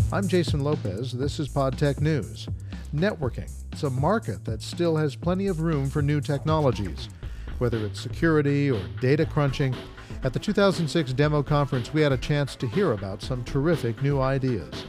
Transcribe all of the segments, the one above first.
I'm Jason Lopez. This is PodTech News. Networking. It's a market that still has plenty of room for new technologies, whether it's security or data crunching. At the 2006 demo conference, we had a chance to hear about some terrific new ideas.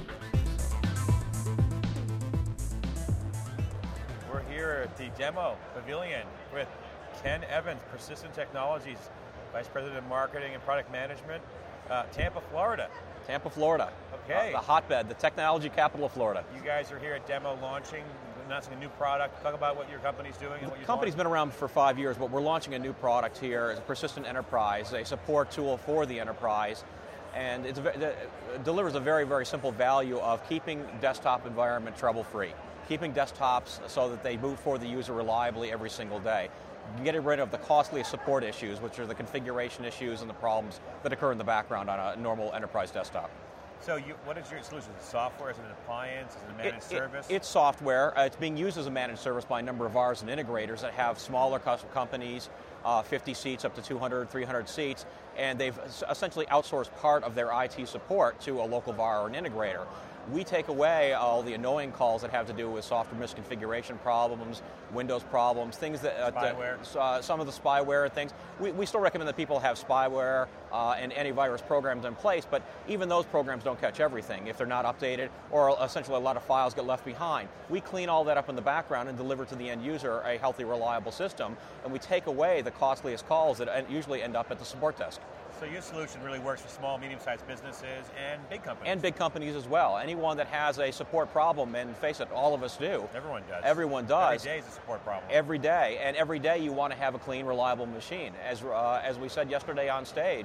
We're here at the demo pavilion with Ken Evans, Persistent Technologies, Vice President of Marketing and Product Management, Tampa, Florida. Tampa, Florida. Okay. The hotbed, the technology capital of Florida. You guys are here at demo launching, announcing a new product. Talk about what your company's doing and what you're The company's been around for 5 years, but we're launching a new product here as a Persistent Enterprise, a support tool for the enterprise. And it delivers a very, very simple value of keeping desktop environment trouble-free, keeping desktops so that they move for the user reliably every single day, getting rid of the costly support issues, which are the configuration issues and the problems that occur in the background on a normal enterprise desktop. So what is your solution? Is it software? Is it an appliance? Is it a managed service? It's software. It's being used as a managed service by a number of VARs and integrators that have smaller companies, 50 seats up to 200, 300 seats, and they've essentially outsourced part of their IT support to a local VAR or an integrator. We take away all the annoying calls that have to do with software misconfiguration problems, Windows problems, things that some of the spyware things. We still recommend that people have spyware and antivirus programs in place, but even those programs don't catch everything if they're not updated, or essentially a lot of files get left behind. We clean all that up in the background and deliver to the end user a healthy, reliable system, and we take away the costliest calls that usually end up at the support desk. So your solution really works for small, medium-sized businesses and big companies. And big companies as well. Anyone that has a support problem, and face it, all of us do. Everyone does. Everyone does. Every day is a support problem. Every day. And every day you want to have a clean, reliable machine. As we said yesterday on stage,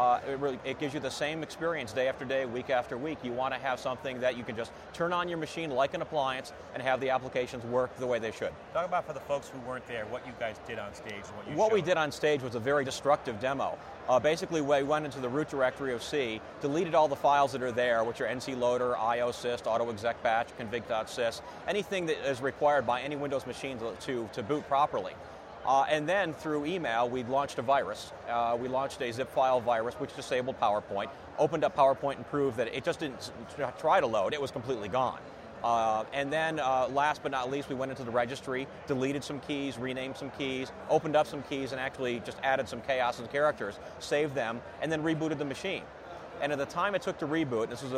it gives you the same experience day after day, week after week. You want to have something that you can just turn on your machine like an appliance and have the applications work the way they should. Talk about, for the folks who weren't there, what you guys did on stage and what we did on stage was a very destructive demo. Basically, we went into the root directory of C, deleted all the files that are there, which are NCLoader, IOSYST, AutoExecBatch, config.sys, anything that is required by any Windows machine to boot properly. And then through email, we launched a virus. We launched a zip file virus, which disabled PowerPoint, opened up PowerPoint and proved that it just didn't try to load, it was completely gone. And then last but not least, we went into the registry, deleted some keys, renamed some keys, opened up some keys, and actually just added some chaos and characters, saved them, and then rebooted the machine. And at the time it took to reboot, this was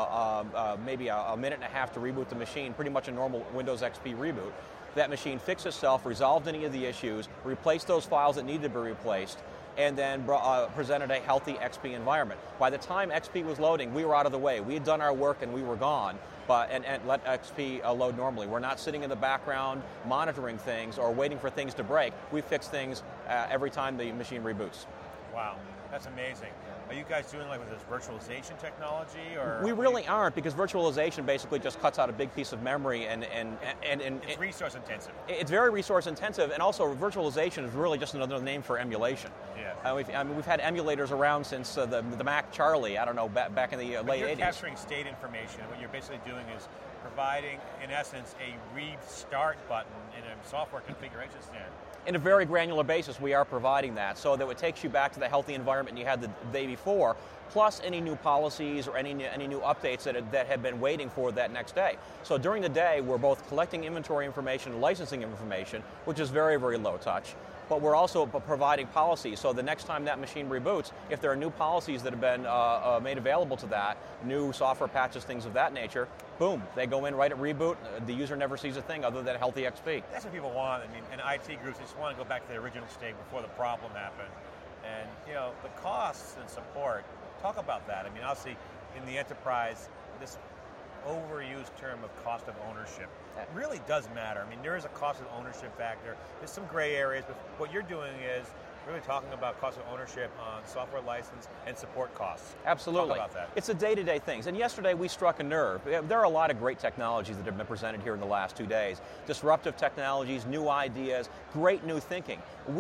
maybe a minute and a half to reboot the machine, pretty much a normal Windows XP reboot. That machine fixed itself, resolved any of the issues, replaced those files that needed to be replaced, and then presented a healthy XP environment. By the time XP was loading, we were out of the way. We had done our work and we were gone, and let XP load normally. We're not sitting in the background monitoring things or waiting for things to break. We fix things every time the machine reboots. Wow, that's amazing. Are you guys doing like with this virtualization technology, or? We really aren't, because virtualization basically just cuts out a big piece of memory and it's resource intensive. It's very resource intensive, and also virtualization is really just another name for emulation. Yeah. We've had emulators around since the Mac Charlie, I don't know, back in the late 80s. You're capturing state information. What you're basically doing is providing, in essence, a restart button in a software configuration standard. In a very granular basis, we are providing that, so that it takes you back to the healthy environment you had the day before, plus any new policies or any new updates that had been waiting for that next day. So during the day, we're both collecting inventory information and licensing information, which is very, very low touch, but we're also providing policies. So the next time that machine reboots, if there are new policies that have been made available to that, new software patches, things of that nature, boom, they go in right at reboot. The user never sees a thing other than healthy XP. That's what people want. I mean, in IT groups, they just want to go back to the original state before the problem happened. And, the costs and support, talk about that. I mean, obviously, in the enterprise, this overused term of cost of ownership really does matter. I mean, there is a cost of ownership factor. There's some gray areas, but what you're doing is really talking about cost of ownership on software license and support costs. Absolutely. Talk about that. It's the day-to-day things. And yesterday we struck a nerve. There are a lot of great technologies that have been presented here in the last 2 days. Disruptive technologies, new ideas, great new thinking.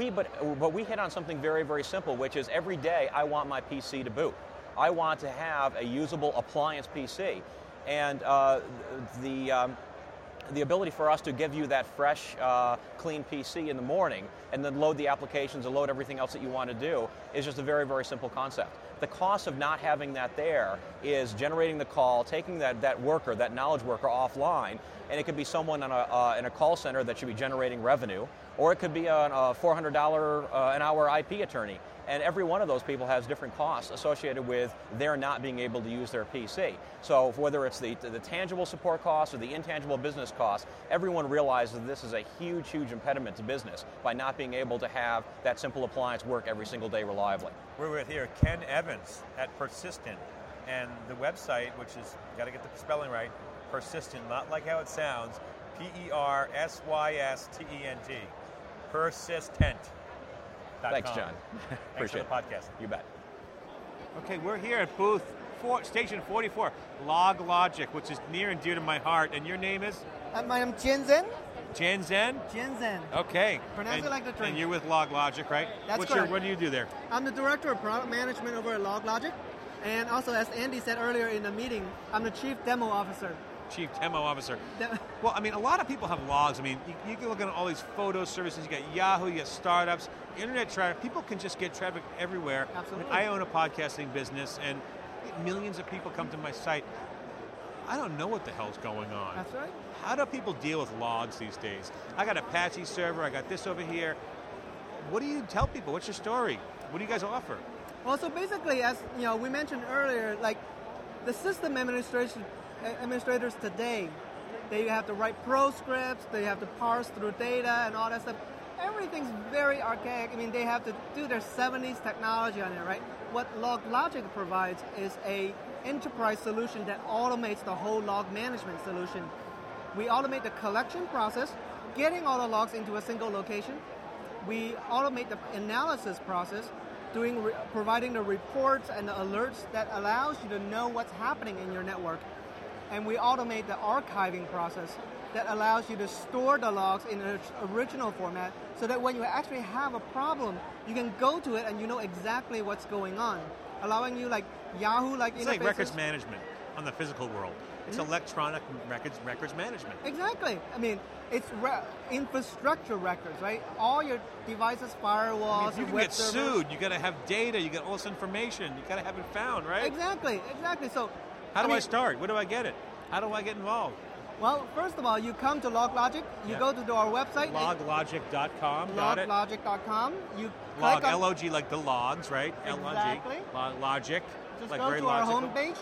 But we hit on something very, very simple, which is every day I want my PC to boot. I want to have a usable appliance PC. And the ability for us to give you that fresh, clean PC in the morning and then load the applications and load everything else that you want to do is just a very, very simple concept. The cost of not having that there is generating the call, taking that worker, that knowledge worker offline, and it could be someone in a call center that should be generating revenue, or it could be a $400 an hour IP attorney. And every one of those people has different costs associated with their not being able to use their PC. So whether it's the tangible support costs or the intangible business costs, everyone realizes that this is a huge, huge impediment to business by not being able to have that simple appliance work every single day reliably. We're with here Ken Evans at Persistent, and the website, which is, got to get the spelling right, Persistent, not like how it sounds, Persystent, Persistent. Thanks, John. Thanks for the podcast. You bet. Okay, we're here at booth station 44, LogLogic, which is near and dear to my heart. And your name is? My name is Jianzhen. Jianzhen? Jianzhen. Okay. Pronounce it like the drink. And you're with LogLogic, right? That's correct. What do you do there? I'm the Director of Product Management over at LogLogic. And also, as Andy said earlier in the meeting, I'm the Chief Demo Officer. Chief Demo Officer. Well, I mean, a lot of people have logs. I mean, you can look at all these photo services. You got Yahoo, you got startups, internet traffic. People can just get traffic everywhere. Absolutely. I own a podcasting business, and millions of people come to my site. I don't know what the hell's going on. That's right. How do people deal with logs these days? I got Apache server. I got this over here. What do you tell people? What's your story? What do you guys offer? Well, so basically, as we mentioned earlier, like the system administrators today, they have to write pro scripts, they have to parse through data and all that stuff. Everything's very archaic. I mean, they have to do their 70s technology on it, right? What LogLogic provides is a enterprise solution that automates the whole log management solution. We automate the collection process, getting all the logs into a single location. We automate the analysis process, providing the reports and the alerts that allows you to know what's happening in your network. And we automate the archiving process that allows you to store the logs in its original format so that when you actually have a problem, you can go to it and you know exactly what's going on, allowing you like Yahoo-like interfaces. It's like records management on the physical world. It's electronic records management. Exactly. I mean, it's infrastructure records, right? All your devices, firewalls, if you can web get servers. sued, you got to have data, you got all this information, you got to have it found, right? Exactly. So, how do I start? Where do I get it? How do I get involved? Well, first of all, you come to LogLogic. You go to our website. LogLogic.com. LogLogic.com. You log, click on L-O-G, like the logs, right? Exactly. L-O-G. Logic. Just like go very to our logical. homepage.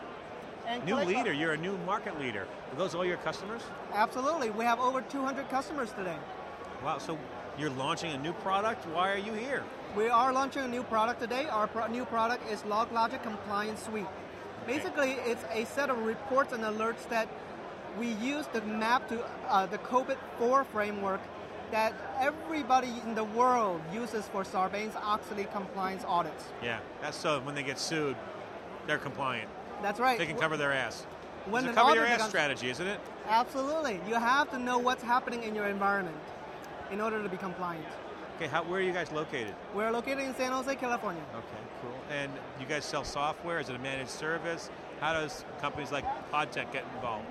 And New click leader. You're a new market leader. Are those all your customers? Absolutely. We have over 200 customers today. Wow. So you're launching a new product. Why are you here? We are launching a new product today. Our new product is LogLogic Compliance Suite. Basically, it's a set of reports and alerts that we use to map to the COVID-4 framework that everybody in the world uses for Sarbanes-Oxley compliance audits. Yeah, that's so when they get sued, they're compliant. That's right. They can cover their ass. When it's a cover your ass strategy, isn't it? Absolutely. You have to know what's happening in your environment in order to be compliant. Okay, where are you guys located? We're located in San Jose, California. Okay, cool. And you guys sell software? Is it a managed service? How does companies like PodTech get involved?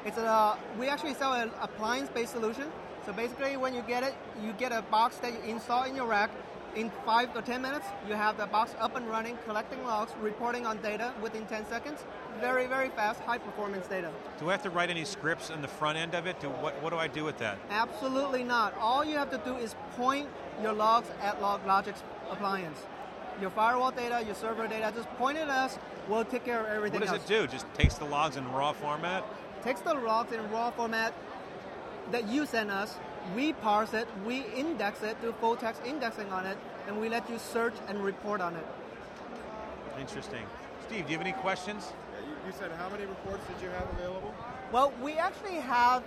We actually sell an appliance-based solution. So basically, when you get it, you get a box that you install in your rack. In 5 to 10 minutes, you have the box up and running, collecting logs, reporting on data within 10 seconds. Very, very fast, high-performance data. Do I have to write any scripts in the front end of it? What do I do with that? Absolutely not. All you have to do is point your logs at LogLogic's appliance. Your firewall data, your server data, just point it at us. We'll take care of everything else. What does it do? Just takes the logs in raw format? Takes the logs in raw format that you send us. We parse it, we index it, do full text indexing on it, and we let you search and report on it. Interesting. Steve, do you have any questions? Yeah, you said how many reports did you have available? Well, we actually have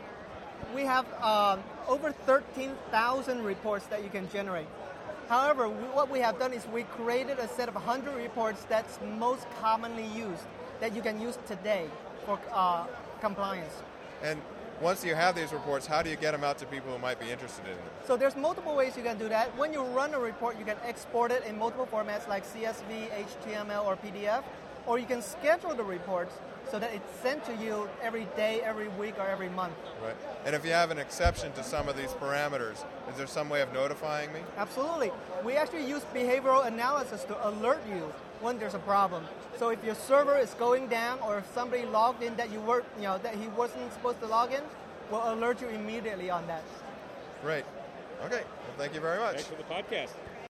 over 13,000 reports that you can generate. However, what we have done is we created a set of 100 reports that's most commonly used that you can use today for compliance. And once you have these reports, how do you get them out to people who might be interested in them? So there's multiple ways you can do that. When you run a report, you can export it in multiple formats like CSV, HTML, or PDF. or you can schedule the reports so that it's sent to you every day, every week, or every month. Right. And if you have an exception to some of these parameters, is there some way of notifying me? Absolutely. We actually use behavioral analysis to alert you when there's a problem. So if your server is going down, or if somebody logged in that that he wasn't supposed to log in, we'll alert you immediately on that. Great. Okay. Well, thank you very much. Thanks for the podcast.